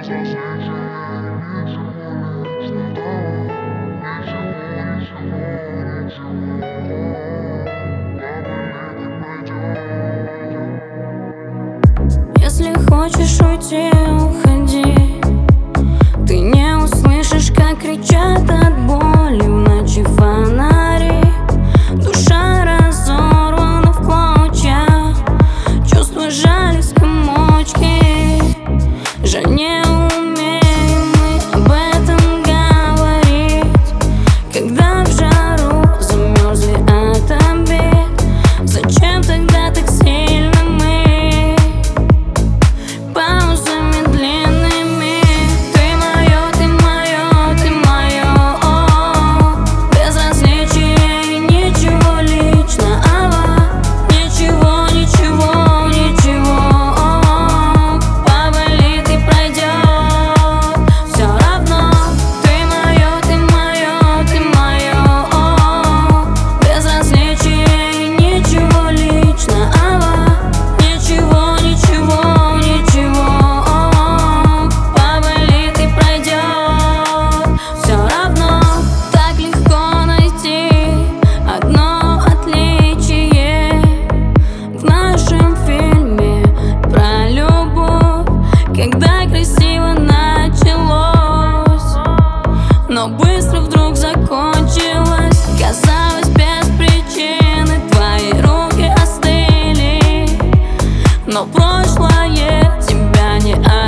Если хочешь уйти, уходи. Ты не услышишь, как кричат от боли в ночи фонари. Душа разорвана в клочья, чувства жались комочки. Жаль, не умеем мы об этом говорить. Когда в жару замерзли от обид, зачем тогда так сильно мы паузами длинными? Ты мое, ты мое, ты мое, без различия и ничего личного. Ничего, ничего, ничего. Поболит и пройдет, все равно. Ты мое, ты мое, ты мое, без различия и ничего личного. Ничего, ничего, ничего. Поболит и пройдет, все равно. Так легко найти одно отличие в нашем фильме про любовь, когда красиво началось, но быстро вдруг закончилось. Казалось, без причины твои руки остыли, но прошлое тебя не